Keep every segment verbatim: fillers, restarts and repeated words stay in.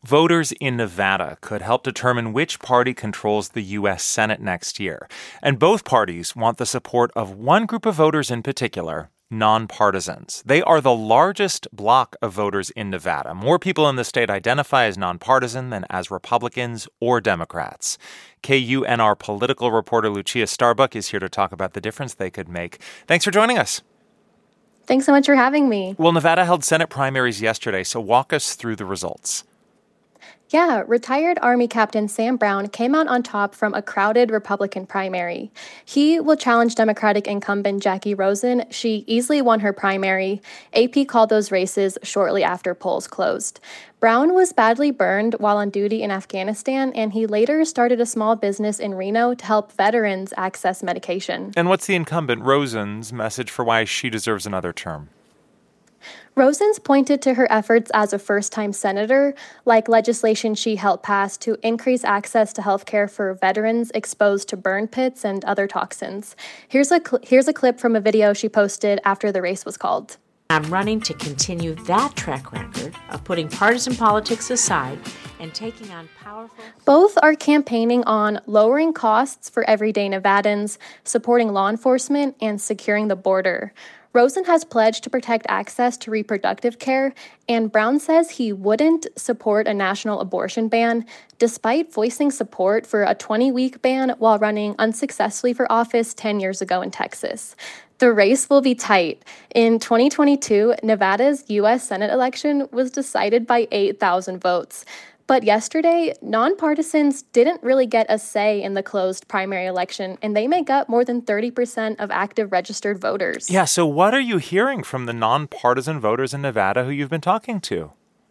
Voters in Nevada could help determine which party controls the U S Senate next year. And both parties want the support of one group of voters in particular, nonpartisans. They are the largest bloc of voters in Nevada. More people in the state identify as nonpartisan than as Republicans or Democrats. K U N R political reporter Lucia Starbuck is here to talk about the difference they could make. Thanks for joining us. Thanks so much for having me. Well, Nevada held Senate primaries yesterday, so walk us through the results. Yeah, retired Army Captain Sam Brown came out on top from a crowded Republican primary. He will challenge Democratic incumbent Jackie Rosen. She easily won her primary. A P called those races shortly after polls closed. Brown was badly burned while on duty in Afghanistan, and he later started a small business in Reno to help veterans access medication. And what's the incumbent Rosen's message for why she deserves another term? Rosen's pointed to her efforts as a first-time senator, like legislation she helped pass to increase access to health care for veterans exposed to burn pits and other toxins. Here's a cl- here's a clip from a video she posted after the race was called. I'm running to continue that track record of putting partisan politics aside and taking on powerful... Both are campaigning on lowering costs for everyday Nevadans, supporting law enforcement, and securing the border. Rosen has pledged to protect access to reproductive care, and Brown says he wouldn't support a national abortion ban, despite voicing support for a twenty-week ban while running unsuccessfully for office ten years ago in Texas. The race will be tight. In twenty twenty-two, Nevada's U S Senate election was decided by eight thousand votes. But yesterday, nonpartisans didn't really get a say in the closed primary election, and they make up more than thirty percent of active registered voters. Yeah, so what are you hearing from the nonpartisan voters in Nevada who you've been talking to?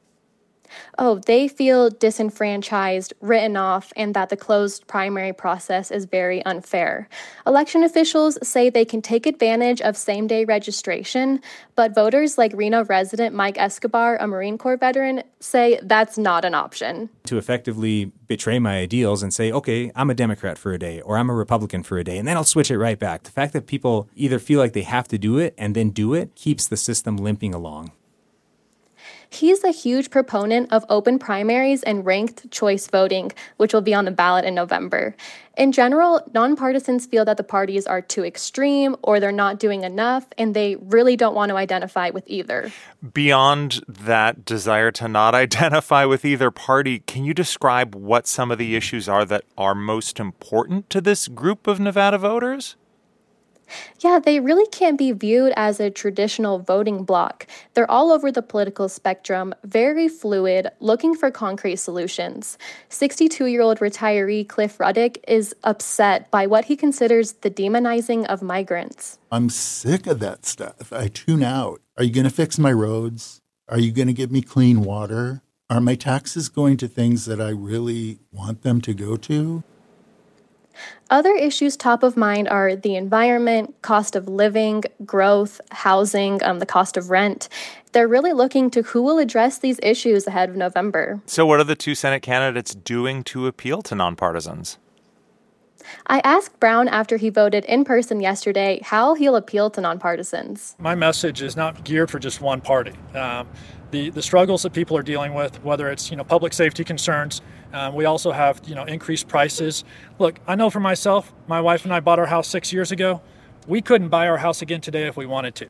Oh, they feel disenfranchised, written off, and that the closed primary process is very unfair. Election officials say they can take advantage of same-day registration, but voters like Reno resident Mike Escobar, a Marine Corps veteran, say that's not an option. To effectively betray my ideals and say, okay, I'm a Democrat for a day or I'm a Republican for a day, and then I'll switch it right back. The fact that people either feel like they have to do it and then do it keeps the system limping along. He's a huge proponent of open primaries and ranked choice voting, which will be on the ballot in November. In general, nonpartisans feel that the parties are too extreme or they're not doing enough, and they really don't want to identify with either. Beyond that desire to not identify with either party, can you describe what some of the issues are that are most important to this group of Nevada voters? Yeah, they really can't be viewed as a traditional voting bloc. They're all over the political spectrum, very fluid, looking for concrete solutions. sixty-two-year-old retiree Cliff Ruddick is upset by what he considers the demonizing of migrants. I'm sick of that stuff. I tune out. Are you going to fix my roads? Are you going to give me clean water? Are my taxes going to things that I really want them to go to? Other issues top of mind are the environment, cost of living, growth, housing, um, the cost of rent. They're really looking to who will address these issues ahead of November. So what are the two Senate candidates doing to appeal to nonpartisans? I asked Brown after he voted in person yesterday how he'll appeal to nonpartisans. My message is not geared for just one party. Um, the the struggles that people are dealing with, whether it's you know public safety concerns, um, we also have you know increased prices. Look, I know for myself, my wife and I bought our house six years ago. We couldn't buy our house again today if we wanted to.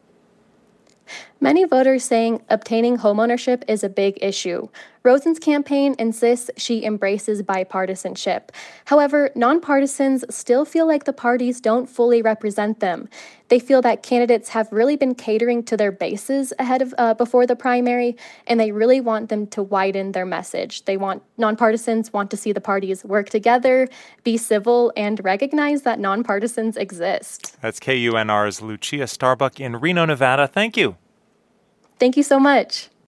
Many voters saying obtaining homeownership is a big issue. Rosen's campaign insists she embraces bipartisanship. However, nonpartisans still feel like the parties don't fully represent them. They feel that candidates have really been catering to their bases ahead of uh, before the primary, and they really want them to widen their message. They want nonpartisans want to see the parties work together, be civil, and recognize that nonpartisans exist. That's K U N R's Lucia Starbuck in Reno, Nevada. Thank you. Thank you so much.